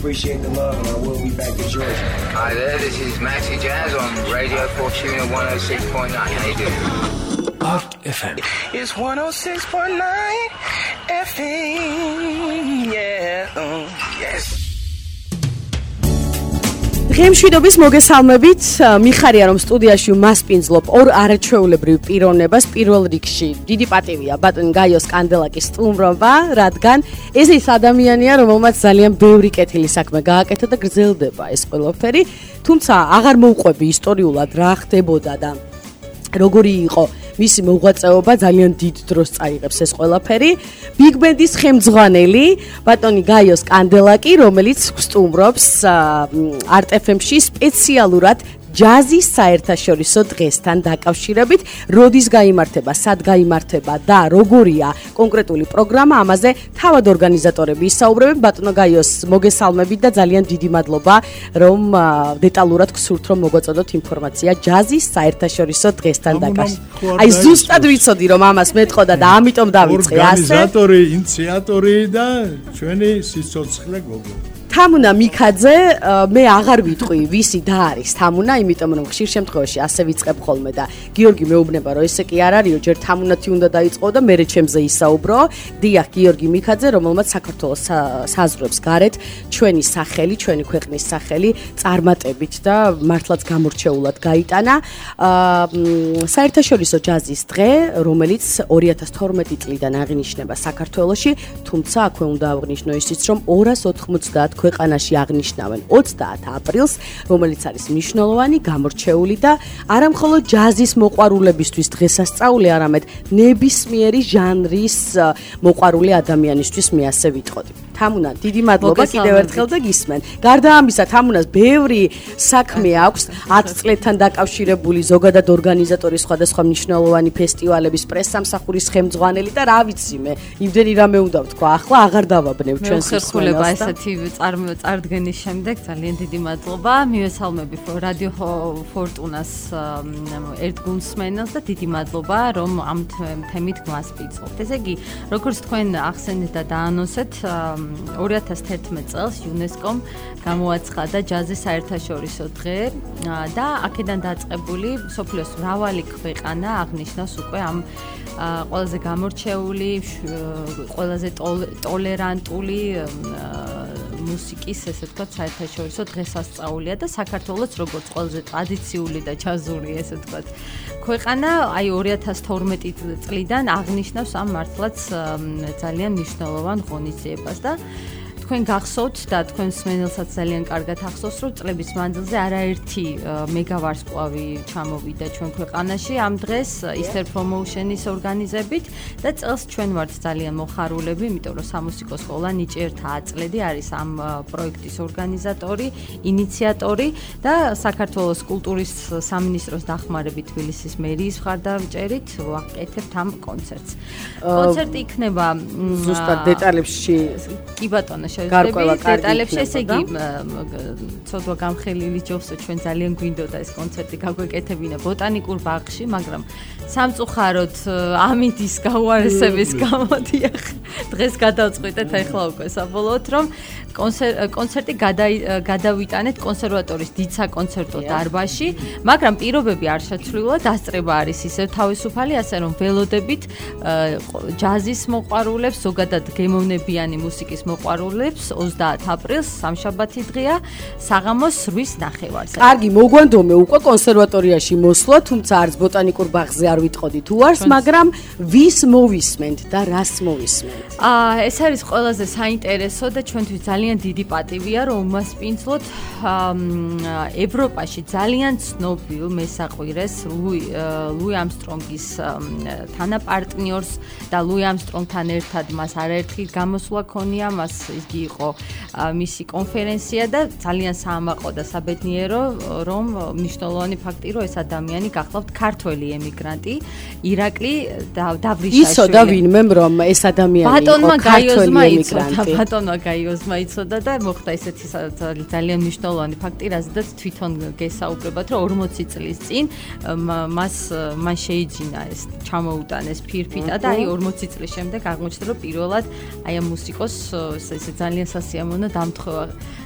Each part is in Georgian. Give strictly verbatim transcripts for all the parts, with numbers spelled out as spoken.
appreciate the love, and I will be back in Georgia. Hi there, this is Maxi Jazz on Radio Fortuna one oh six point nine. How you doing? Art эф эм. It's one oh six point nine эф эм. Yeah. Uh, yes. ღემშვიდობის მოგესალმებით. მიხარია რომ სტუდიაში მასპინძლობ ორ არაჩვეულებრივ პიროვნებას. პირველ რიგში დიდი პატივია ბატონ გაიოს კანდელაკის სტუმრობა, რადგან ეს ის ადამიანია, რომელმაც ძალიან ბევრი კეთილი საქმე გააკეთა და გრძელდება ეს ყველაფერი. თუმცა აღარ მოუყვები ისტორიულად რა ხდებოდა და როგორი იყო მისი მოღვაწეობა, ძალიან დიდ დროს წაიღებს ეს ყველაფერი. Big Band-ის ხელმძღვანელი ბატონი გაიოს კანდელაკი, რომელიც სტუმრობს Art эф эм-ში სპეციალურად ჯაზის საერთაშორისო დღესთან დაკავშირებით, როდის გაიმართება, სად გაიმართება და როგორია კონკრეტული პროგრამა, ამაზე თავად ორგანიზატორები ისაუბრებენ. ბატონო გაიოს, მოგესალმებით და ძალიან დიდი მადლობა, რომ დეტალურად გსურთ რომ მოგვაწოდოთ ინფორმაცია ჯაზის საერთაშორისო დღესთან დაკავშირებით. აი ზუსტად ვიცოდი რომ ამას მეტყოდა და ამიტომ დავიწყე ასე. ორგანიზატორი, ინიციატორი და ჩვენი სიცოცხლე გოგო. თამუნა მიქაძე, მე აღარ ვიტყვი ვისი და არის თამუნა, იმიტომ რომ ხშირ შემთხვევაში ასე ვიწყებ ხოლმე და გიორგი მეუბნება რომ ესე კი არ არისო, ჯერ თამუნათი უნდა დაიწყო და მერე ჩემზე ისაუბრო. დიახ, გიორგი მიქაძე, რომელმაც საქართველოს საზღვრებს გარეთ ჩვენი სახელი, ჩვენი ქვეყნის სახელი წარმატებით და მართლაც გამორჩეულად გაიტანა. საერთაშორისო ჯაზის დღე, რომელიც ორი ათას თორმეტი წლიდან აღინიშნება საქართველოში, თუმცა აქვე უნდა აღვნიშნო ისიც, რომ ორას ოთხმოცდაათ ქვეყანაში აღნიშნავენ ოცდაათ აპრილს, რომელიც არის მნიშვნელოვანი, გამორჩეული და არა მხოლოდ ჯაზის მოყვარულებისთვის დღესასწაული, არამედ ნებისმიერი ჟანრის მოყვარული ადამიანისთვის მე ასე ვიტყოდი. თამუნა, დიდი მადლობა კიდევ ერთხელ და გისმენ. გარდა ამისა, თამუნას ბევრი საქმე აქვს ათ წლეთთან დაკავშირებული, ზოგადად ორგანიზატორი სხვადასხვა მნიშვნელოვანი ფესტივალების, პრესსამსახურის ხელმძღვანელი და რა ვიცი მე, იმდენი რამე უნდა ვთქვა, ახლა აღარ დავაბნევ ჩვენს ხერხულება ესეთი წარდგენის შემდეგ ძალიან დიდი მადლობა. მივესალმები რადიო ფორტუნას ერთგულსმენელს და დიდი მადლობა რომ ამ თემით გვასპინძლობთ. ესე იგი, როგორც თქვენ ახსენეთ და დაანონსეთ, ორი ათას თერთმეტ წელს იუნესკომ გამოაცხადა ჯაზის საერთაშორისო დღე და აქედან დაწყებული მსოფლიოს მრავალი ქვეყანა აღნიშნავს უკვე ამ ყველაზე გამორჩეული, ყველაზე ტოლერანტული მუსიკის, ესე ვთქვათ, საერთაშორისო დღესასწაულია და საქართველოს როგორც ყველაზე ტრადიციული და ჯაზური, ესე ვთქვათ, ქვეყანა, აი ორი ათას თორმეტი წლიდან აღნიშნავს ამ მართლაც ძალიან მნიშვნელოვან ღონისძიებას და თქვენ გახსოვთ და თქვენ მსმენელსაც ძალიან კარგად ახსოვს, რომ წლების მანძილზე არაერთი მეგავარსკვლავი ჩამოვიდა ჩვენ ქვეყანაში ამ დღეს Easter Promotion-ის ორგანიზებით და წელს ჩვენ ვართ ძალიან მოხარულები, იმიტომ რომ სამუსიკო სკოლა ნიჭიერთა აწლედი არის ამ პროექტის ორგანიზატორი, ინიციატორი და საქართველოს კულტურის სამინისტროს დახმარებით თბილისის მერიის მხარდამჭერით ვაკეთებთ ამ კონცერტს. კონცერტი იქნება ზუსტად დეტალებში კი ბატონო დეტალებში, ესე იგი, ცოტა გამხელილი ჯობსო, ჩვენ ძალიან გვინდოდა ეს კონცერტი გაგვეკეთებინა ბოტანიკურ ბაღში, მაგრამ სამწუხაროდ ამიდის გაუარესების გამო დიახ, დღეს გადავწყვიტეთ ახლა უკვე საბოლოოდ, რომ კონცერტი გადავიტანეთ კონსერვატორის დიდ საკონცერტო დარბაზში, მაგრამ პირობები არ შეცვლილა, დასწრება არის ისევ თავისუფალი, ასე რომ ველოდებით ჯაზის მოყვარულებს, ზოგადად გემოვნებიანი მუსიკის მოყვარულებს ოცდაათ აპრილს, სამშაბათი დღეა, საღამოს რვის ნახევარს. კარგი, მოგვანდომე უკვე კონსერვატორიაში მოსვლა, თუმცა არც ბოტანიკურ ბაღზე არ ვიტყოდი თუ არს, მაგრამ ვის მოვისმენთ და რას მოვისმენთ? აა, ეს არის ყველაზე საინტერესო და ჩვენთვის ძალიან ძალიან დიდი პატივია რომ უმასპინძლოთ ევროპაში ძალიან ცნობილ მესაყვირეს ლუი ლუი ამსტრონგის თანაპარტნიორს და ლუი ამსტრონგთან ერთად მას არაერთხელ გამოსვლა ქონია, მას იგი იყო მისი კონფერენცია და ძალიან საამაყო და საბედნიერო რომ მნიშვნელოვანი ფაქტი რომ ეს ადამიანი გახლავთ ქართველი ემიგრანტი ირაკლი დავრიშაშვილი. ისო და ვინმე რომ ეს ადამიანი იყო ქართველი ემიგრანტი. ბატონმა გაიოზმა იცოდა და მოხდა ესეთი ძალიან მნიშვნელოვანი ფაქტი, რაზედაც თვითონ გესაუბრებათ, რომ ორმოცი წლის წინ მას მან შეიძინა ეს ჩამოუტანეს ფირფიტა და აი ორმოცი წლის შემდეგ აღმოჩნდა, რომ პირველად აი ამ მუსიკოს ესე ძალიან სასიამოვნო დამთხევა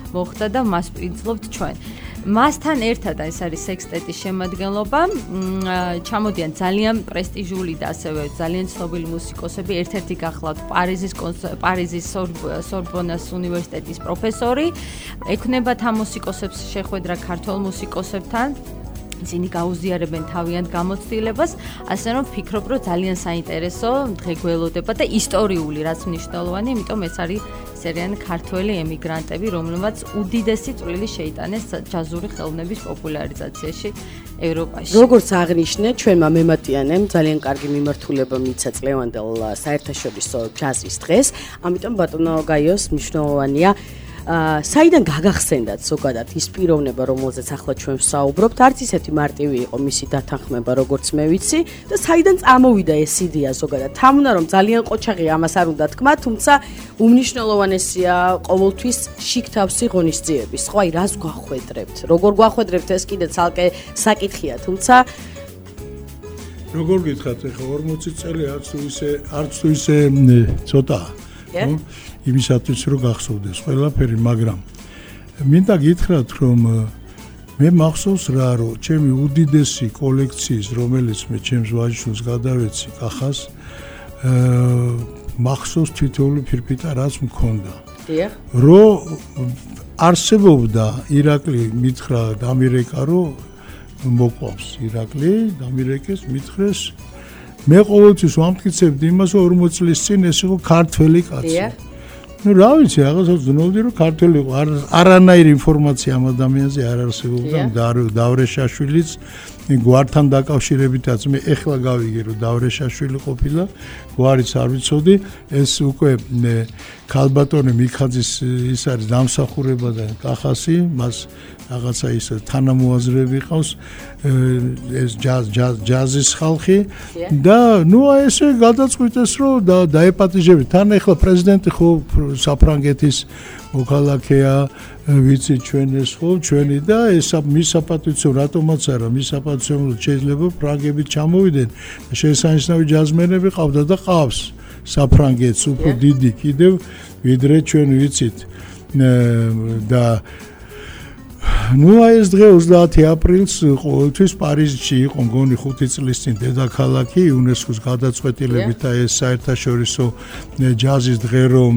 მოხდა და მას ვიძლებთ ჩვენ. მასთან ერთად ეს არის სექსტეტის შემადგენლობა, ჩამოდიან ძალიან პრესტიჟული და ასევე ძალიან ცნობილი მუსიკოსები, ერთ-ერთი გახლავთ პარიზის პარიზის სორბონას უნივერსიტეტის პროფესორი, ექნებათ ამ მუსიკოსებს შეხვედრა ქართულ მუსიკოსებთან. ისინი გაუზიარებენ თავიანთ გამოცდილებას, ასე რომ ვფიქრობ, რომ ძალიან საინტერესო დღე გველოდება და ისტორიული, რაც მნიშვნელოვანი, იმიტომ ეს არის სერიანი ქართველი ემიგრანტები, რომლებმაც უდიდესი წვლილი შეიტანეს ჯაზური ხელოვნების პოპულარიზაციაში ევროპაში. როგორც აღნიშნე, ჩვენმა მემატიანემ ძალიან კარგი მიმართულება მიცა წლევანდელ საერთაშორისო ჯაზის დღეს, ამიტომ ბატონო გაიოს მნიშვნელოვანია საიდან გაგახსენდათ ზოგადად ის პიროვნება, რომელზეც ახლა ჩვენ ვსაუბრობთ, არც ისეთი მარტივი იყო მისი დათანხმება, როგორც მე ვიცი, და საიდან წამოვიდა ეს იდეა ზოგადად. თამუნა რომ ძალიან ყოჩაღია, ამას არ უნდა თქვა, თუმცა უმნიშვნელოვანესია ყოველთვის შიგთავსი ღონისძიების. ხო, აი, რას გვახვედრებთ? როგორ გვახვედრებთ, ეს კიდე ცალკე საკითხია, თუმცა როგორ გითხრათ, ეხლა ორმოცი წელი არც თუ ისე არც თუ ისე ცოტაა. ხო? იმისათვის რომ გახსოვდეს ყველაფერი, მაგრამ მინდა გითხრათ, რომ მე მახსოვს რა, რომ ჩემი უდიდესი კოლექციის, რომელიც მე ჩემს ვაჟიშვილს გადავეცი კახას, მახსოვს თითოეული ფირფიტა, რაც მქონდა. დიახ. რომ არსებობდა ირაკლი მითხრა დამირეკა, რომ მოყვავს ირაკლი, დამირეკეს მითხრეს. მე ყოველთვის ვამტკიცებდი იმას, რომ ორმოცი წლის წინ ეს იყო ქართველი კაცი. დიახ. ну რა ვიცი, რაღაცა ვძნობდი, რომ ქართველი იყო. არანაირი ინფორმაცია ამ ადამიანზე არ არსებობდა. დავრეშაშვილიც გვართან დაკავშირებითაც მე ეხლა გავიგე, რომ დავრეშაშვილი ყოფილა, გვარიც არ ვიცოდი, ეს უკვე ქალბატონი მიქაძის ის არის დამსახურება და კახასი, მას რაღაცა ის თანამოაზრეები ყავს, ეს ჯაზ ჯაზის ხალხი და ნუ აი ესე გადაწყვიტეს, რომ დაეპატიჟებით. თან ახლა პრეზიდენტი ხო საფრანგეთის მოქალაქეა, ვიცი ჩვენ ეს ხო ჩვენი და ეს მის საპატივცემ რატომაც არა, მის საპატივცემ შეიძლება ფრანგები ჩამოვიდნენ. შესანიშნავი ჯაზმენები ყავდა და ყავს საფრანგეთს უფრო დიდი კიდევ ვიდრე ჩვენ ვიცით და ну а ეს დღე ოცდაათი აპრილს ყოველთვის პარიზში იყო მგონი ხუთი წლის წინ დედაქალაქი იუნესკოს გადაწყვეტილებით და ეს საერთაშორისო ჯაზის დღე რომ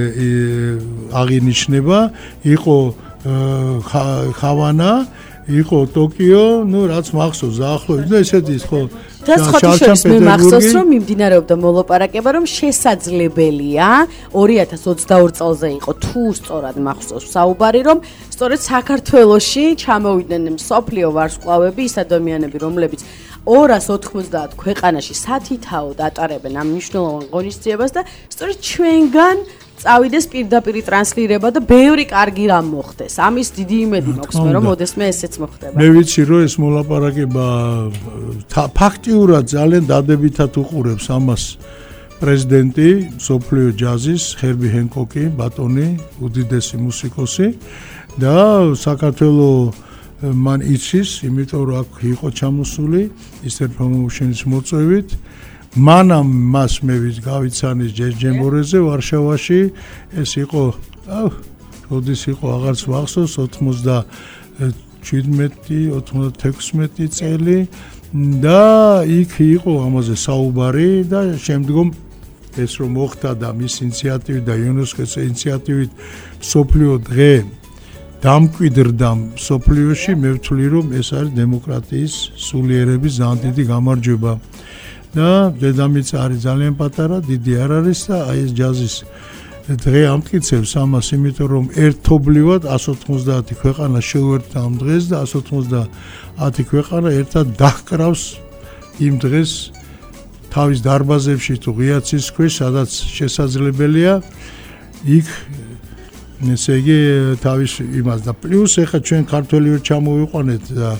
აღინიშნება იყო ხავანა იყო ტოკიო ну რაც მახსოვს დაახლოებით და ესეთი ხო და სხვათაშორის მე მახსოვს რომ მიმდინარეობდა მოლაპარაკება რომ შესაძლებელია ორი ათას ოცდაორი წელზე იყო თუ სწორად მახსოვს საუბარი რომ სწორედ საქართველოში ჩამოვიდნენ მსოფლიო ვარსკვლავები ის ადამიანები რომლებიც ორას ოთხმოცდაათ ქვეყანაში სათითაოდ ატარებენ ამ მნიშვნელოვან ღონისძიებას და სწორედ ჩვენგან წავიდეს პირდაპირი ტრანსლირება და ბევრი კარგი რამ მოხდეს. ამის დიდი იმედი მაქვს მე რომ მოდესმე ესეც მოხდება. მე ვიცი რომ ეს მოლაპარაკება ფაქტიურად ძალიან დადებითად უყურებს ამას პრეზიდენტი სოფლიო ჯაზის ჰერბი ჰენკოკი ბატონი უდიდესი მუსიკოსი და საქართველოს მან იცის, იმიტომ რომ აქ იყო ჩამოსული Eastern Promotion-ის მოწვევით. მანამ მას მე ვის გავიცანის ჯერჯემორეზე ვარშავაში ეს იყო აუ როდის იყო აღარც ვახსოვს ოცდაჩვიდმეტი ოცდათექვსმეტი წელი და იქ იყო ამაზე საუბარი და შემდგომ ეს რომ მოხდა და მის ინიციატივით და იუნესკოს ინიციატივით სოფლიო დღე დამკვიდრდა სოფლიოში მე ვთვლი რომ ეს არის დემოკრატიის სულიერების ძალიან დიდი გამარჯვება და დედამიწა არის ძალიან პატარა, დიდი არ არის და აი ეს ჯაზის დღე ამტკიცებს ამას, იმიტომ რომ ერთობლივად εκατს ოცდაათი ქვეყანა შეუერთდა ამ დღეს და εκατს ოცდაათი ქვეყანა ერთად დაჰკრავს იმ დღეს თავის დარბაზებში თუ ღია ცის ქვეშ, სადაც შესაძლებელია იქ ესე იგი თავის იმას და პლუს ეხა ჩვენ ქართველი ვერ ჩამოვიყვანეთ და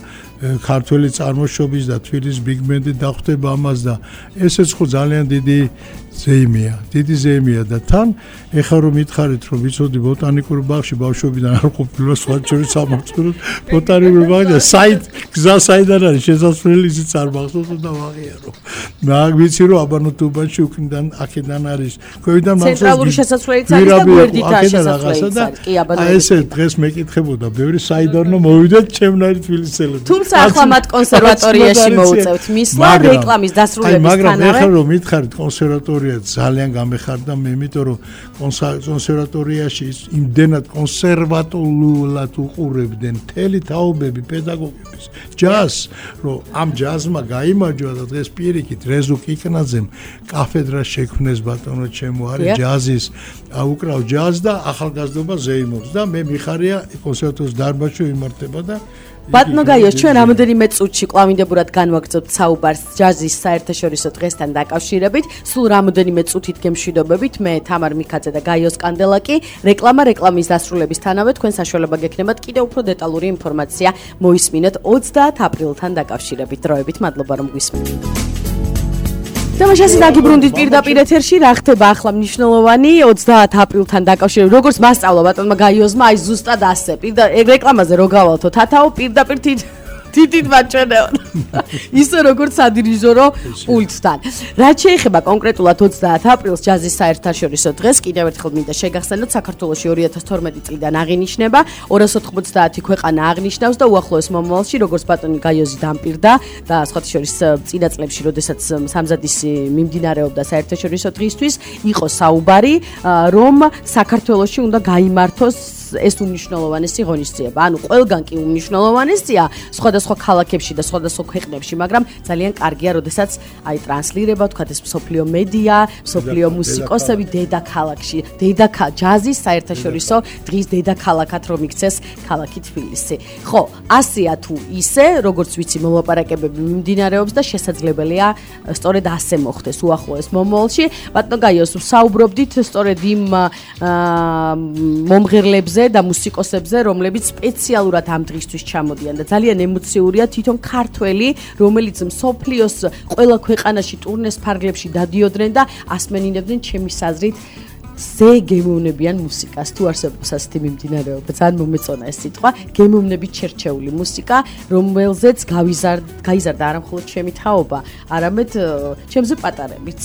ქართველი წარმოშობის და თბილისის ბიგბენდი დახვდება ამას და ესეც ხო ძალიან დიდი ზეიმია, დიდი ზეიმია და თან ეხლა რომ მითხარით რომ ვიცოდი ბოტანიკურ ბაღში ბავშვობიდან არ ყოფილა სხვა შორის სამართლოს ბოტანიკურ ბაღში საით გზა საიდან არის შესასვლელი ისიც არ მახსოვს და ვაღიარო. მაგ ვიცი რომ აბანოტუბაში უკიდან აქედან არის ქვევიდან მახსოვს ცენტრალური შესასვლელიც არის და გვერდითაა შესასვლელიც არის. კი აბანოტუბაში. აი ესე დღეს მეკითხებოდა ბევრი საიდანო მოვიდეთ ჩემნაირ თბილისელები. თუმცა ახლა მათ კონსერვატორიაში მოუწევთ მისვლა რეკლამის დასრულებისთანავე. მაგრამ ეხლა რომ მითხარით კონსერვატორია ძალიან გამეხარდა მე, იმიტომ რომ კონსერვატორიაში იმდენად კონსერვატულად უყურებდნენ მთელი თაობები პედაგოგების ჯაზს, რომ ამ ჯაზმა გაიმარჯვა და დღეს პირიქით რეზუ კიკნაძემ კაფედრა შექმნეს ბატონო ჩემო არის ჯაზის უკრავ ჯაზ და ახალგაზრდობა ზეიმობს და მე მიხარია კონსერვატორის დარბაზში იმართება და ბატონო გაიოს ჩვენ რამოდენიმე წუთში კვლავინდებურად განვაგრძობთ საუბარს ჯაზის საერთაშორისო დღესთან დაკავშირებით. სულ რამოდენიმე წუთით გემშვიდობებით. მე თამარ მიქაძე და გაიოს კანდელაკი. რეკლამა რეკლამის დასრულებისთანავე თქვენ საშუალება გექნებათ კიდევ უფრო დეტალური ინფორმაცია მოისმინეთ ოცდაათ აპრილთან დაკავშირებით. დროებით მადლობა რომ გვისმენთ. თამაშასი დაგიბრუნდით პირდაპირ ეთერში რა ხდება ახლა მნიშვნელოვანი ოცდაათ აპრილთან დაკავშირებით როგორც მასწავლა ბატონმა გაიოზმა აი ზუსტად ასე პირდა რეკლამაზე რო გავალთო თათაო პირდაპირ თითით მაჩვენეო ისე როგორც სადირიჟორო პულტთან რაც შეეხება კონკრეტულად ოცდაათ აპრილს ჯაზის საერთაშორისო დღეს კიდევ ერთხელ მინდა შეგახსენოთ საქართველოში ორი ათას თორმეტი წლიდან აღინიშნება ორას ოთხმოცდაათი ქვეყანა აღნიშნავს და უახლოეს მომავალში როგორც ბატონი გაიოზი დამპირდა და სხვათა შორის წინა წლებში როდესაც სამზადისი მიმდინარეობდა საერთაშორისო დღისთვის იყო საუბარი რომ საქართველოში უნდა გაიმართოს ეს უნიშნულოვანესი ღონისძიება. ანუ ყველგან კი უნიშნულოვანესია სხვადასხვა ქალაქებში და სხვადასხვა ქვეყნებში, მაგრამ ძალიან კარგია, როდესაც აი ტრანსლირება, თქვათ ეს მსოფლიო მედია, მსოფლიო მუსიკოსები დედაქალაქში, დედაქა ჯაზის საერთაშორისო დღის დედაქალაქად რომ იქცეს ქალაქი თბილისი. ხო, ასეა თუ ისე, როგორც ვიცი, მოლაპარაკებები მიმდინარეობს და შესაძლებელია სწორედ ასე მოხდეს უახლოეს მომავალში. ბატონო გაიოს, საუბრობდით სწორედ იმ მომღერლებზე და მუსიკოსებზე, რომლებიც სპეციალურად ამ დღისთვის ჩამოდიან და ძალიან ემოციურია თვითონ ქართველი, რომელიც მსოფლიოს ყველა ქვეყანაში ტურნეს ფარგლებში დადიოდნენ და ასმენინებდნენ ჩემი საზრით ზე გემოვნებიან მუსიკას. თუ არსებობს ასეთი მიმდინარეობა, ძალიან მომეწონა ეს სიტყვა, გემოვნებით შერჩეული მუსიკა, რომელზეც გაიზარდა არა მხოლოდ ჩემი თაობა, არამედ ჩემზე პატარებიც.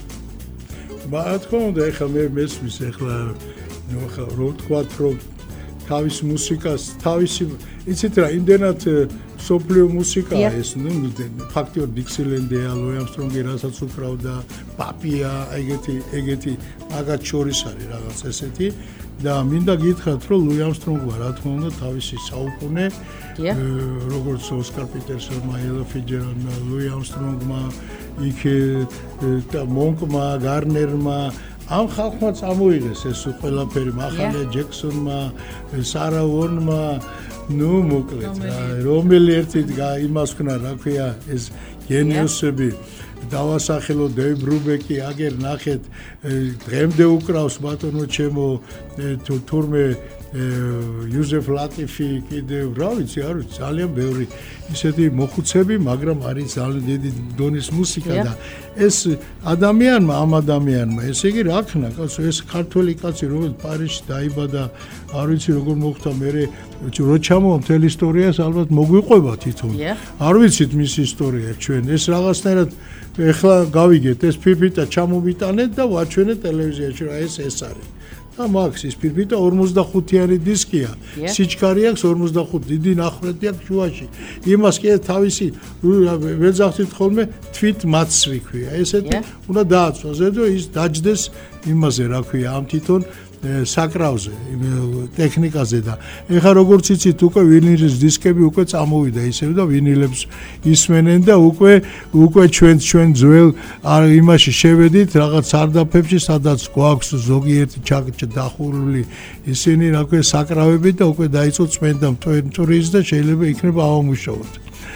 რა თქმა უნდა, ეხლა მე მესმის ეხლა ნუ ხა რო თქვა რომ თავის მუსიკას თავისი იცით რა იმდენად სოფლიო მუსიკაა ეს ნუ ფაქტიურად დიქსილენდია ლუი ამსტრონგი რასაც უკრავდა პაპია ეგეთი ეგეთი მაგათ შორის არის რაღაც ესეთი და მინდა გითხრათ რომ ლუი ამსტრონგმა რა თქმა უნდა თავისი საუკუნე როგორც ოსკარ პიტერსონმა ელო ფიჯერალდმა ლუი ამსტრონგმა იქ და მონკმა გარნერმა ამ ხალხმა წამოიღეს ეს ყველაფერი მახალია ჯექსონმა სარა ვონმა ნუ მოკლედ რომელი ერთი იმას ხნა რა ქვია ეს გენიოსები დავასახელო დევ ბრუბეკი აგერ ნახეთ დღემდე უკრავს ბატონო ჩემო თურმე იუზეფ ლატიფი კიდევ რა ვიცი არ ვიცი ძალიან ბევრი ისეთი მოხუცები მაგრამ არის ძალიან დიდი დონის მუსიკა და ეს ადამიანმა ამ ადამიანმა ესე იგი რა ხნა კაცო ეს ქართველი კაცი რომელიც პარიზში დაიბადა არ ვიცი როგორ მოხდა მე რო ჩამოვა მთელი ისტორიას ალბათ მოგვიყვება თვითონ არ ვიცით მის ისტორია ჩვენ ეს რაღაცნაირად ეხლა გავიგეთ ეს ფირფიტა ჩამოვიტანეთ და ვაჩვენეთ ტელევიზიაში რა ეს ეს არის და მაქვს ის ფირფიტა ორმოცდახუთიანი დისკია სიჩქარე აქვს ორმოცდახუთი დიდი ნახრეთი აქვს შუაში იმას კი თავისი ვეძახით ხოლმე თვით მაცვი ქვია ესეთი უნდა დააცვას ზედო ის დაჯდეს იმაზე რა ქვია ამ თვითონ საკრავზე ტექნიკაზე და ეხა როგორც იცით უკვე ვინილის დისკები უკვე წამოვიდა ისევ და ვინილებს ისმენენ და უკვე უკვე ჩვენ ჩვენ ძველ იმაში შევედით რაღაც სარდაფებში სადაც გვაქვს ზოგიერთი ჩაკჭა დახურული ისინი რა ქვია საკრავები და უკვე დაიწყო წმენდა მტვრის და შეიძლება იქნება ავამუშავოთ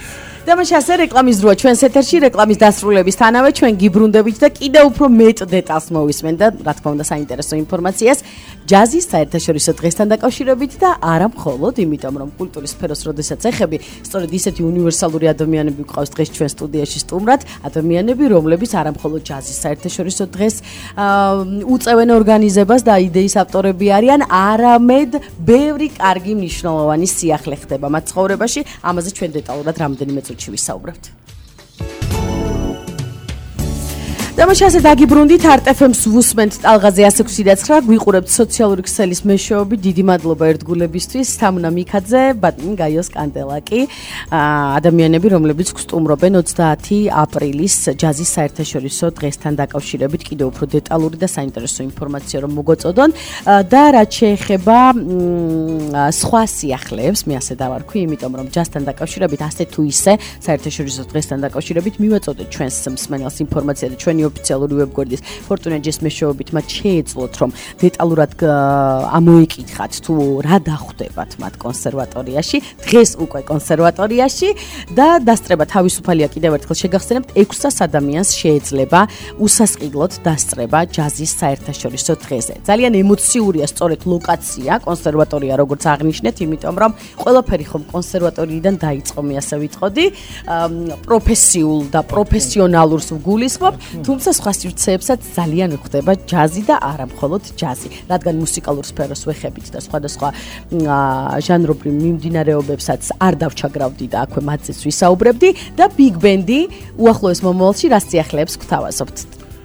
და მაშინ ასე რეკლამის დროა ჩვენს ეთერში რეკლამის დასრულებისთანავე ჩვენ გიბრუნდებით და კიდევ უფრო მეტ დეტალს მოვისმენთ და რა თქმა უნდა საინტერესო ინფორმაციას ჯაზის საერთაშორისო დღესთან დაკავშირებით და არა მხოლოდ იმიტომ რომ კულტურის სფეროს როდესაც ეხები სწორედ ისეთი უნივერსალური ადამიანები გვყავს დღეს ჩვენ სტუდიაში სტუმრად ადამიანები რომლებიც არა მხოლოდ ჯაზის საერთაშორისო დღეს უწევენ ორგანიზებას და იდეის ავტორები არიან არამედ ბევრი კარგი მნიშვნელოვანი სიახლე ხდება მათ ცხოვრებაში ამაზე ჩვენ დეტალურად რამდენიმე წუთში ვისაუბრებთ დამაშასე დაგიბრუნდით არტ ეფ ემს ვუსმენთ ტალღაზე one six nine გვიყურებთ სოციალური ქსელის მეშვეობით დიდი მადლობა ერთგულებისთვის თამუნა მიქაძე ბატონი გაიოს კანდელაკი ადამიანები რომლებიც გსტუმრობენ ოცდაათი აპრილის ჯაზის საერთაშორისო დღესთან დაკავშირებით კიდევ უფრო დეტალური და საინტერესო ინფორმაცია რომ მოგოწოდონ და რაც შეეხება სხვა სიახლეებს მე ასე დავარქვი იმიტომ რომ ჯაზთან დაკავშირებით ასე თუ ისე საერთაშორისო დღესთან დაკავშირებით მივაწოდეთ ჩვენს მსმენელს ინფორმაცია და ჩვენი ოფიციალური ვებგვერდის Fortuna-ს მეშვეობით მათ შეეძლოთ რომ დეტალურად ამოიკითხათ თუ რა დახვდებათ მათ კონსერვატორიაში დღეს უკვე კონსერვატორიაში და დასწრება თავისუფალია კიდევ ერთხელ შეგახსენებთ ექვსას ადამიანს შეეძლება უსასყიდლოდ დასწრება ჯაზის საერთაშორისო დღეზე ძალიან ემოციურია სწორედ ლოკაცია კონსერვატორია როგორც აღნიშნეთ იმიტომ რომ ყველაფერი ხომ კონსერვატორიიდან დაიწყო მე ასე ვიტყოდი პროფესიულ და პროფესიონალურს ვგულისხმობ თუმცა სხვა სივრცეებსაც ძალიან გვხდება ჯაზი და არა მხოლოდ ჯაზი, რადგან მუსიკალურ სფეროს ვეხებით და სხვადასხვა ჟანრობრივ მიმდინარეობებსაც არ დავჩაგრავდი და აქვე მათზეც ვისაუბრებდი და ბიგ ბენდი უახლოეს მომავალში რა სიახლეებს გვთავაზობთ.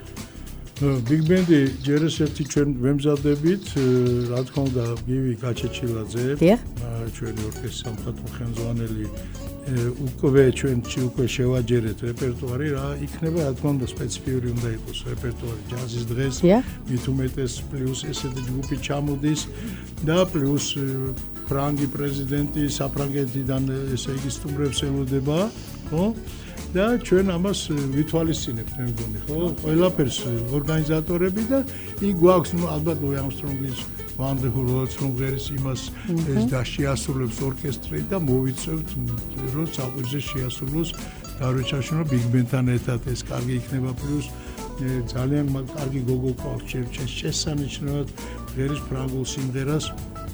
ბიგ ბენდი ჯერ ესეთი ჩვენ ვემზადებით, რა თქმა უნდა, გივი გაჩეჩილაძე, ჩვენი ორკესტრის სამხატვრო ხელმძღვანელი უკვე ჩვენში უკვე შევაჯერეთ რეპერტუარი რა იქნება რა თქმა უნდა სპეციფიური უნდა იყოს რეპერტუარი ჯაზის დღეს მით უმეტეს პლუს ესეთი ჯგუფი ჩამოდის და პლუს ფრანგი პრეზიდენტი საფრანგეთიდან ესე იგი სტუმრებს ელოდება ხო და ჩვენ ამას ვითვალისწინებთ მე მგონი ხო ყველაფერს ორგანიზატორები და იქ გვაქვს ნუ ალბათ ლუი ამსტრონგის Wonderful World Congress იმას ეს და შეასრულებს ორკესტრი და მოვიწევთ რომ საყვირზე შეასრულოს დარვეჩაშვილმა ბიგ ბენდთან ერთად ეს კარგი იქნება პლუს ძალიან კარგი გოგო ყავს ჩერჩეს შესანიშნავად ღერის ფრანგულ სიმღერას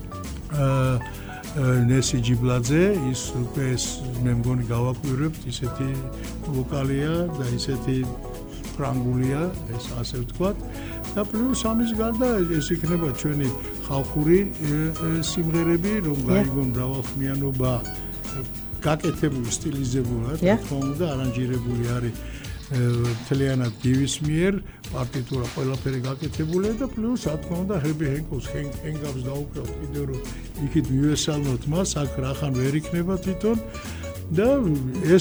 ნესი ჯიბლაძე ის უკვე ეს მე მგონი გავაკვირვებთ ისეთი ვოკალია და ისეთი ფრანგულია ეს ასე ვთქვათ და პლუს ამის გარდა ეს იქნება ჩვენი ხალხური სიმღერები რომ გაიგონ მრავალხმიანობა გაკეთებული სტილიზებულად რა თქმა უნდა არანჟირებული არის მთლიანად გივის მიერ პარტიტურა ყველაფერი გაკეთებულია და პლუს რა თქმა უნდა ჰები ჰენკოს ჰენგავს დაუკრავთ კიდევ რომ იქით მივესალმოთ მას აქ რახან ვერ იქნება თვითონ და ეს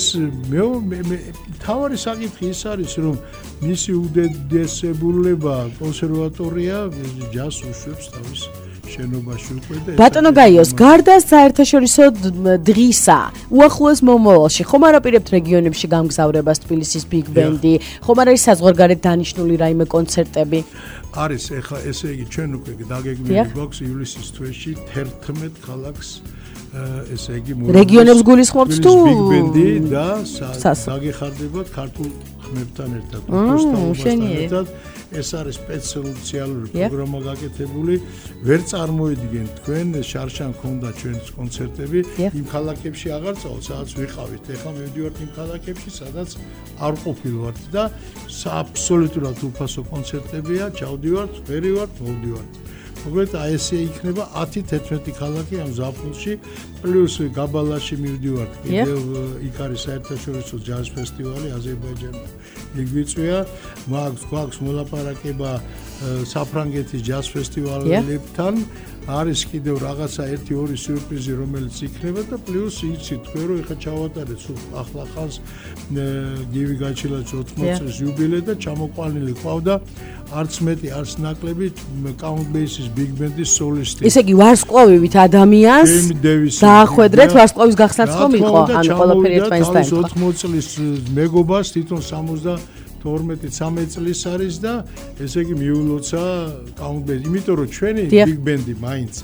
მე თავარი საკითხი ის არის რომ მისი უდიდესებულება კონსერვატორია ჯაზს უშვებს თავის შენობაში უკვე და ბატონო გაიოს გარდა საერთაშორისო დღისა უახლოეს მომავალში ხომ არ აპირებთ რეგიონებში გამგზავრებას თბილისის ბიგ ბენდი ხომ არ არის საზღვარგარეთ დანიშნული რაიმე კონცერტები არის ეხლა ესე იგი ჩვენ უკვე დაგეგმილი გვაქვს ივლისის თვეში თერთმეტ ქალაქს ესე იგი რეგიონებს გულისხმობთ თუ ბიგ ბენდი და დაგეხარდებათ ქართულ ხმებთან ერთად პროსტავებასთან ერთად ეს არის სპეციალური პროგრამა გაკეთებული ვერ წარმოიდგენთ თქვენ შარშან ქონდა ჩვენს კონცერტები იმ ქალაქებში აღარ წავალ სადაც ვიყავით ეხლა მივდივართ იმ ქალაქებში სადაც არ ყოფილვართ და აბსოლუტურად უფასო კონცერტებია ჩავდივართ ვერივართ მოვდივართ მოკლედ აი ესე იქნება ათი თერთმეტი ქალაქი ამ ზაფხულში პლუს გაბალაში მივდივართ კიდევ იქ არის საერთაშორისო ჯაზ ფესტივალი აზერბაიჯანში იქ ვიწვია მაგ გვაქვს მოლაპარაკება საფრანგეთის ჯაზ ფესტივალებთან არის კიდევ რაღაცა ერთი ორი სიურპრიზი რომელიც იქნება და პლუს იცით თქვენ რომ ეხა ჩავატარეთ სულ ახლა ხანს გივი გაჩილაძის ოთხმოც წლის იუბილე და ჩამოყვანილი ყავდა არც მეტი არც ნაკლები Count Basie's Big Band-ის სოლისტი. ესე იგი ვარსკვლავივით ადამიანს დაახვედრეთ ვარსკვლავის გახსნაც ხომ იყო ან ყველაფერი ერთმანეთთან იყო. ოთხმოც წლის მეგობას თვითონ სამოცდათორმეტი ცამეტ წლის არის და ესე იგი მიულოცა Count Basie. იმიტომ რომ ჩვენი Big Band-ი მაინც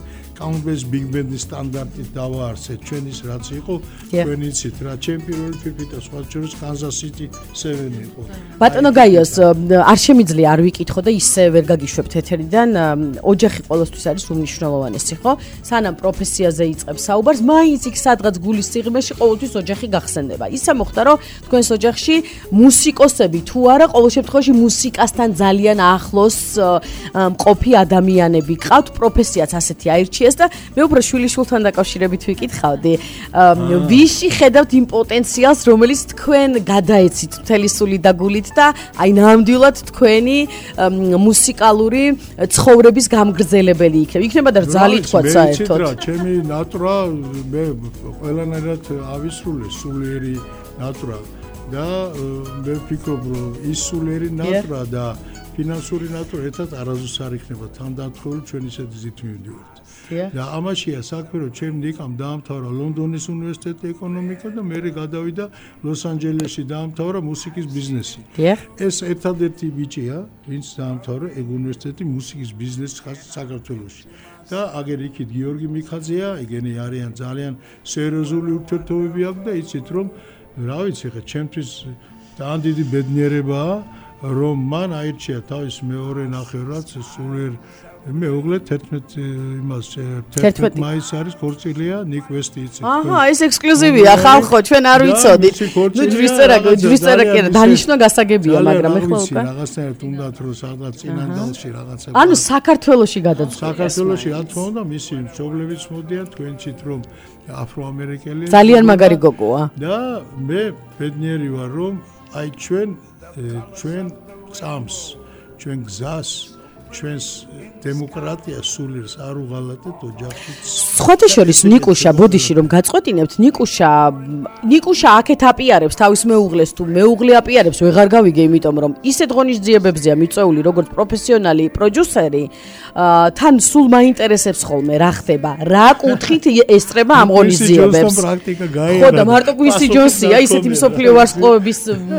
account-based big band-ის სტანდარტით დავაარსეთ ჩვენ ის რაც იყო ჩვენ იცით რა ჩემპიონი ფიფით და სხვა შორის Kansas City seven იყო. ბატონო გაიოს არ შემიძლია არ ვიკითხო და ისე ვერ გაგიშვებთ ეთერიდან ოჯახი ყოველთვის არის უმნიშვნელოვანესი ხო? სანამ პროფესიაზე იწყებს საუბარს, მაინც იქ სადღაც გულის სიღრმეში ყოველთვის ოჯახი გახსენდება. ისა მოხდა რომ თქვენს ოჯახში მუსიკოსები თუ არა, ყოველ შემთხვევაში მუსიკასთან ძალიან ახლოს მყოფი ადამიანები ყავთ, პროფესიაც ასეთი აირჩიეს და მე უფრო შვილიშვილთან დაკავშირებით ვიკითხავდი. ვიში ხედავთ იმ პოტენციალს, რომელიც თქვენ გადაეცით მთელი სული და გულით და აი ნამდვილად თქვენი მუსიკალური ცხოვრების გამგრძელებელი იქნება. იქნება და რძალი თქვა საერთოდ. რა, ჩემი ნატურა მე ყველანაირად ავისრულე სულიერი ნატურა და მე ვფიქრობ რომ ის სულიერი ნატურა და ფინანსური ნატურა ერთად არასდროს არ იქნება თანდათხეული ჩვენ ისეთი ზით მივდივართ. და ამაშია საქმე რომ ჩემ ნიკამ დაამთავრა ლონდონის უნივერსიტეტი ეკონომიკა და მე გადავიდა ლოს-ანჯელესში დაამთავრა მუსიკის ბიზნესი. ეს ერთადერთი ბიჭია, ვინც დაამთავრა ეგ უნივერსიტეტი მუსიკის ბიზნესის საქართველოში. და აგერ იქით გიორგი მიქაძეა, ეგენი არიან ძალიან სერიოზული ურთიერთობები აქვს და იცით რომ რა ვიცი ხა ჩემთვის ძალიან დიდი ბედნიერებაა რომ მან აირჩია თავის მეორე ნახევრად სულიერ მეუღლე თერთმეტ იმას თერთმეტ მაისს არის ქორწილია ნიკ ვესტი იცით. აჰა, ეს ექსკლუზივია ხალხო, ჩვენ არ ვიცოდით. ნუ ჯვისწერა, ჯვისწერა კი არა, დანიშნვა გასაგებია, მაგრამ ეხლა უკვე რაღაცნაირად უნდათ რომ სადღაც წინანდალში რაღაცა. ანუ საქართველოში გადაწყდა. საქართველოში რა თქმა უნდა, მისი მშობლებიც მოდიან თქვენჩით რომ აფროამერიკელი ძალიან მაგარი გოგოა. და მე ბედნიერი ვარ რომ აი ჩვენ ჩვენ წამს, ჩვენ გზას ჩვენს დემოკრატიას სულიერს არ უღალატეთ ოჯახით. სხვათა შორის ნიკუშა ბოდიში რომ გაწყვეტინებთ, ნიკუშა ნიკუშა აქეთ აპიარებს თავის მეუღლეს თუ მეუღლე აპიარებს, ვეღარ გავიგე, იმიტომ რომ ისეთ ღონისძიებებზეა მიწვეული როგორც პროფესიონალი პროდიუსერი, თან სულ მაინტერესებს ხოლმე რა ხდება, რა კუთხით ესწრება ამ ღონისძიებებს. ხო და მარტო κουინსი ჯონსია, ისეთი მსოფლიო ვარსკვლავების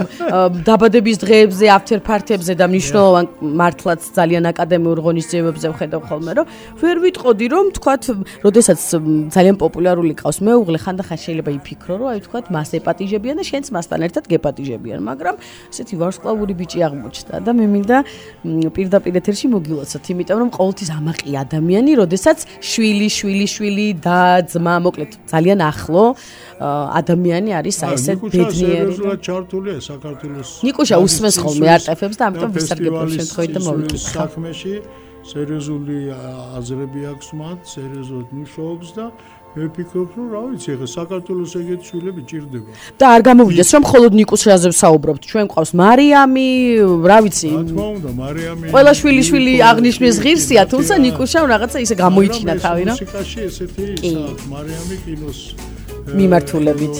დაბადების დღეებზე, after party-ებზე და მნიშვნელოვან მართლაც ძალიან აკადემიურ ღონისძიებებზე ვხედავ ხოლმე, რომ ვერ ვიტყოდი რომ თქვათ, როდესაც ძალიან პოპულარული ყავს მეუღლე, ხანდახან შეიძლება იფიქრო, რომ აი თქვათ მას ეპატიჟებიან და შენც მასთან ერთად გეპატიჟებიან, მაგრამ ესეთი ვარსკვლავური ბიჭი აღმოჩნდა და მე მინდა პირდაპირ ეთერში მოგილოცოთ, იმიტომ რომ ყოველთვის ამაყი ადამიანი, როდესაც შვილი, შვილი, შვილი და ძმა, მოკლედ ძალიან ახლო ადამიანი არის აი ესეთ ბედნიერი. ნიკუშა ჩართულია საქართველოს. ნიკუშა უსმენს ხოლმე არტეფებს და ამიტომ ვისარგებლო შემთხვევით და მოვიკითხა. საქმეში სერიოზული აზრები აქვს მათ, სერიოზულად მუშაობს და მე ვფიქრობ, რომ რა ვიცი, ახლა საქართველოს ეგეთი შვილები ჭირდება. და არ გამოვიდეს, რომ მხოლოდ ნიკუშაზე ვსაუბრობთ. ჩვენ ყავს მარიამი, რა ვიცი. რა თქმა უნდა, მარიამი. ყველა შვილი შვილი აღნიშნვის ღირსია, თუმცა ნიკუშა რაღაცა ისე გამოიჩინა თავი, რა. მუსიკაში ესეთი ისაა, მარიამი კინოს მიმართულებით.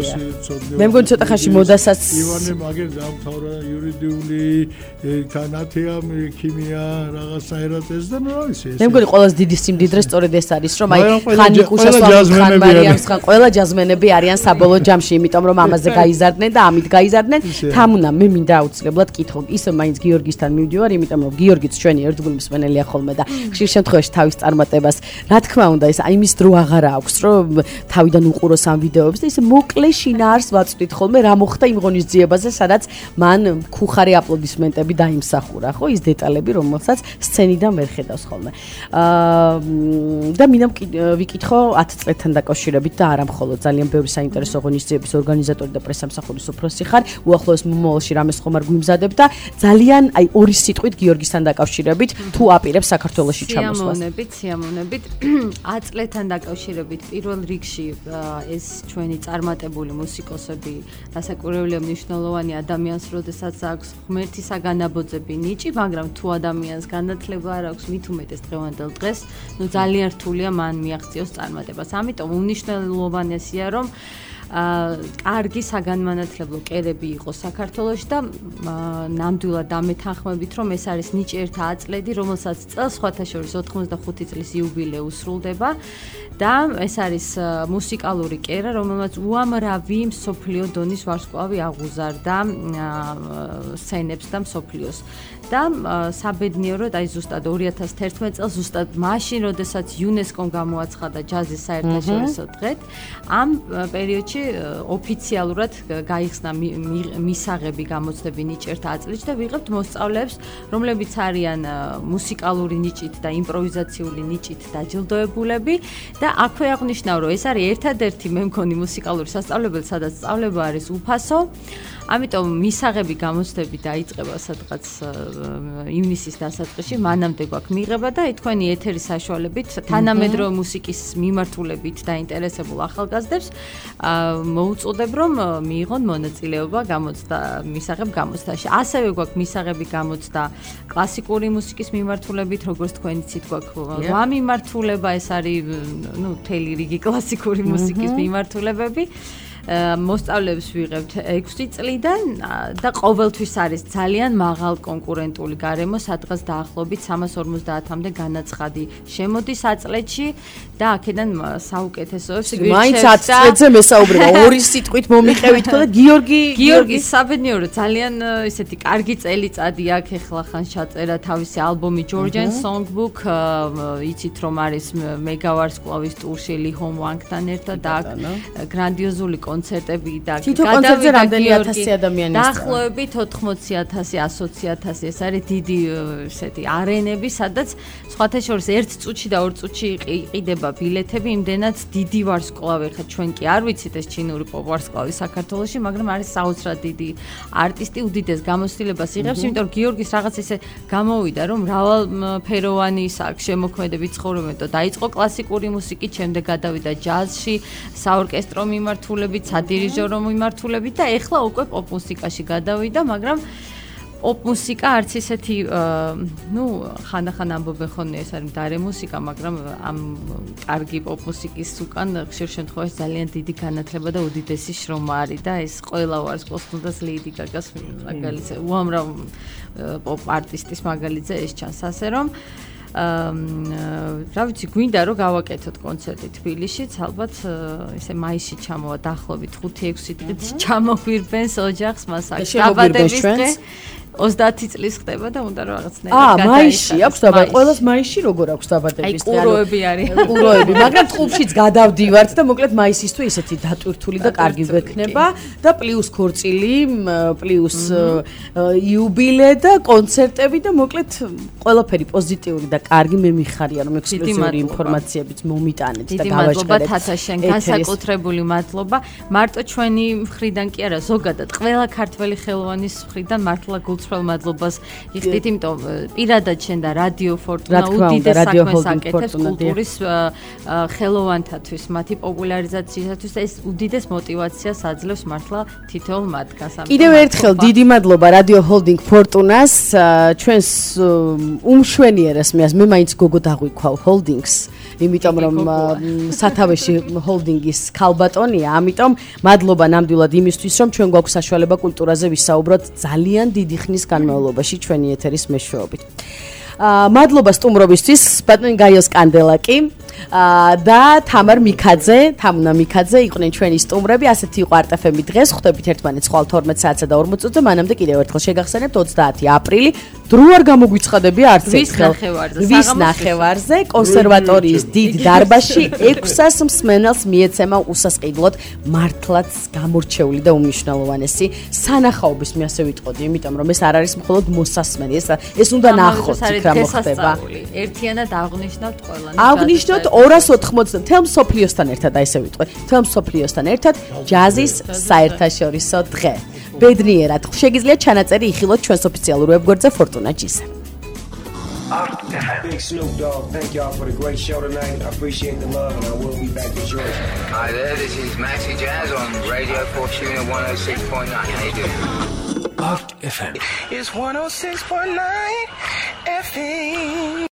მე მგონი ცოტა ხანში მოდასაც ივანე მაგერ დაამთავრა იურიდიული, განათია ქიმია, რაღაცაერად ეს და რა ვიცი ეს. მე მგონი ყველაზე დიდი სიმდიდრე სწორედ ეს არის, რომ აი ხან ნიკუშას ხან მარიამს ხან ყველა ჯაზმენები არიან საბოლოო ჯამში, იმიტომ რომ ამაზე გაიზარდნენ და ამით გაიზარდნენ. თამუნა მე მინდა აუცილებლად კითხო. ისე მაინც გიორგისთან მივდივარ, იმიტომ რომ გიორგიც ჩვენი ერთგული მსმენელია ხოლმე და ხშირ შემთხვევაში თავის წარმატებას, რა თქმა უნდა, ეს აი მის დრო აღარ აქვს, რომ თავიდან უყუროს ამ ვიდეოებს და ისე მოკლე შინაარს ვაწვდით ხოლმე რა მოხდა იმ ღონისძიებაზე, სადაც მან ქუხარი აპლოდისმენტები დაიმსახურა, ხო, ის დეტალები, რომელსაც სცენიდან ვერ ხედავს ხოლმე. აა და მინდა ვიკითხო ათ წლეთთან დაკავშირებით და არა მხოლოდ ძალიან ბევრი საინტერესო ღონისძიების ორგანიზატორი და პრესამსახურის უფროსი ხარ, უახლოეს მომავალში რამეს ხომ არ გვიმზადებ და ძალიან აი ორი სიტყვით გიორგისთან დაკავშირებით თუ აპირებს საქართველოში ჩამოსვლას. სიამოვნებით, სიამოვნებით. ათ წლეთთან დაკავშირებით პირველ რიგში ეს ჩვენი წარმატებული მუსიკოსები დასაკურებელია მნიშვნელოვანი ადამიანს, როდესაც აქვს ღმერთი საგანაბოძები ნიჭი, მაგრამ თუ ადამიანს განათლება არ აქვს, მით უმეტეს დღევანდელ დღეს, ნუ ძალიან რთულია მან მიაღწიოს წარმატებას. ამიტომ უნიშნელოვანესია, რომ კარგი საგანმანათლებლო კერები იყო საქართველოში და ნამდვილად დამეთანხმებით რომ ეს არის ნიჭი ერთ აწლედი, რომელსაც წელს სხვათა შორის ოთხმოცდახუთი წლის იუბილეუ სრულდება და ეს არის მუსიკალური კერა, რომელმაც უამრავი მსოფლიო დონის ვარსკვლავი აღუზარდა სცენებს და მსოფლიოს. და საბედნიეროდ აი ზუსტად ორი ათას თერთმეტ წელს ზუსტად მაშინ, როდესაც იუნესკომ გამოაცხადა ჯაზის საერთაშორისო დღედ, ამ პერიოდში ოფიციალურად გაიხსნა მისაღები გამოცდები ნიჭერთ აწლით და ვიღებთ მოსწავლეებს, რომლებიც არიან მუსიკალური ნიჭით და იმპროვიზაციული ნიჭით დაჯილდოებულები და აქვე აღნიშნავ, რომ ეს არის ერთადერთი მე მგონი მუსიკალური სასწავლებელი, სადაც სწავლება არის უფასო. ამიტომ მისაღები გამოცდები დაიწყება სადღაც ივნისის დასაწყისში, მანამდე გვაქვს მიღება და თქვენი ეთერის საშუალებით თანამედროვე მუსიკის მიმართულებით დაინტერესებულ ახალგაზრდებს მოუწოდებ, რომ მიიღონ მონაწილეობა გამოცდა მისაღებ გამოცდაში. ასევე გვაქვს მისაღები გამოცდა კლასიკური მუსიკის მიმართულებით, როგორც თქვენ იცით, გვაქვს რვა მიმართულება, ეს არის ნუ მთელი რიგი კლასიკური მუსიკის მიმართულებები. მოსწავლეებს ვიღებთ ექვსი წლიდან და ყოველთვის არის ძალიან მაღალ კონკურენტული გარემო, სადღაც დაახლოებით სამას ორმოცდაათამდე განაცხადი შემოდის აწლეთში და აქედან საუკეთესოებს ვირჩევთ. მაინც ათ წლედზე მესაუბრება, ორი სიტყვით მომიყევით ხო და გიორგი გიორგის საბედნიერო ძალიან ისეთი კარგი წელიწადი აქვს ეხლა ხან ჩაწერა თავისი ალბომი Georgian Songbook, იცით რომ არის მეგავარსკვლავის ტურში Lee Hong Wang-თან ერთად და გრანდიოზული კონცერტები და გადავიდა რამდენი ათასი ადამიანი ეს დაახლოებით ოთხმოცი ათასი ასოცი ათასი ეს არის დიდი ესეთი არენები, სადაც სხვათა შორის ერთ წუთში და ორ წუთში იყიდება ბილეთები, იმდენად დიდი ვარსკვლავი, ხა ჩვენ კი არ ვიცით ეს ჩინური პოპ ვარსკვლავი საქართველოში, მაგრამ არის საოცრად დიდი არტისტი, უდიდეს გამოცდილებას იღებს, იმიტომ რომ გიორგის რაღაც ესე გამოვიდა, რომ მრავალფეროვანი აქვს შემოქმედებით ცხოვრობენ და დაიწყო კლასიკური მუსიკით, შემდეგ გადავიდა ჯაზში, საორკესტრო მიმართულებით, სადირიჟორო მიმართულებით და ეხლა უკვე პოპ მუსიკაში გადავიდა, მაგრამ პოპ მუსიკა არც ისეთი ნუ ხანდახან ამბობენ ხოლმე ეს არის მდარე მუსიკა, მაგრამ ამ კარგი პოპ მუსიკის უკან ხშირ შემთხვევაში ძალიან დიდი განათლება და უდიდესი შრომა არის და ეს ყველა ვარსკვლავს თუნდაც Lady Gaga-ს მაგალითად უამრავ პოპ არტისტის მაგალითად ეს ჩანს, ასე რომ რა ვიცი, გვინდა რომ გავაკეთოთ კონცერტი თბილისშიც, ალბათ ესე მაისში ჩამოვა დაახლოებით ხუთი ექვსი დღით ჩამოგვირბენს ოჯახს, მას აქვს დაბადების დღე. ოცდაათი წლის ხდება და უნდა რომ რაღაცნაირად გადაიხადოს. აა, მაისში აქვს დაბადების. ყველას მაისში როგორ აქვს დაბადების დღე? აი, ყუროები არის. ყუროები, მაგრამ კლუბშიც გადავდივართ და მოკლედ მაისისთვის ისეთი დატვირთული და კარგი ვექნება და პლუს ქორწილი, პლუს იუბილე და კონცერტები და მოკლედ ყველაფერი პოზიტიური და კარგი. მე მიხარია რომ ექსკლუზიური ინფორმაციებიც მომიტანეთ და გავაჟღერეთ. დიდი მადლობა თათაშენ, განსაკუთრებული მადლობა. მარტო ჩვენი მხრიდან კი არა, ზოგადად ყველა ქართველი ხელოვანის მხრიდან მართლა გულწრფელ მადლობას იხდით, იმიტომ პირადად შენ და რადიო ფორტუნა უდიდეს საქმეს აკეთებს კულტურის ხელოვანთათვის, მათი პოპულარიზაციისათვის და ეს უდიდეს მოტივაციას აძლევს მართლა თითოეულ მათგანს. კიდევ ერთხელ დიდი მადლობა რადიო ჰოლდინგ ფორტუნას, ჩვენს უმშვენიერეს მეას, მე მაინც გოგო დაღვიქვა ჰოლდინგს, იმიტომ რომ სათავეში ჰოლდინგის ქალბატონია, ამიტომ მადლობა ნამდვილად იმისთვის, რომ ჩვენ გვაქვს საშუალება კულტურაზე ვისაუბროთ ძალიან დიდი ხნის განმავლობაში ჩვენი ეთერის მეშვეობით. მადლობა სტუმრობისთვის, ბატონი გაიოს კანდელაკი და თამარ მიქაძე, თამუნა მიქაძე იყვნენ ჩვენი სტუმრები. ასეთი იყო არტ-ეფ-ემი დღეს. ხვდებით ერთმანეთს ხვალ თორმეტ საათსა და ორმოც წუთზე. მანამდე კიდევ ერთხელ შეგახსენებთ ოცდაათი აპრილი. დრო არ გამოგვიცხადებია არც ერთხელ. ვის ნახევარზე კონსერვატორიის დიდ დარბაზში ექვსას მსმენელს მიეცემა უსასყიდლოდ მართლაც გამორჩეული და უმნიშვნელოვანესი სანახაობის მე ასე ვიტყოდი, იმიტომ რომ ეს არ არის მხოლოდ მოსასმენი, ეს ეს უნდა ნახოთ იქ რა მოხდება. ერთიანად აღნიშნავთ ყველანი. აღნიშნოთ ორას ოთხმოცდაათი მთელ მსოფლიოსთან ერთად, აი ესე ვიტყვი, მთელ მსოფლიოსთან ერთად ჯაზის საერთაშორისო დღე. ბედნიერად, შეგიძლიათ ჩანაწერი იხილოთ ჩვენს ოფიციალურ ვებგვერდზე Fortuna G-ზე. Big Snoop Dogg, thank y'all for the great show tonight. I appreciate the love and I will be back in Georgia. Hi there, this is Maxi Jazz on Radio Fortuna one oh six point nine. How you doing? Art-F M. It's one oh six point nine F M.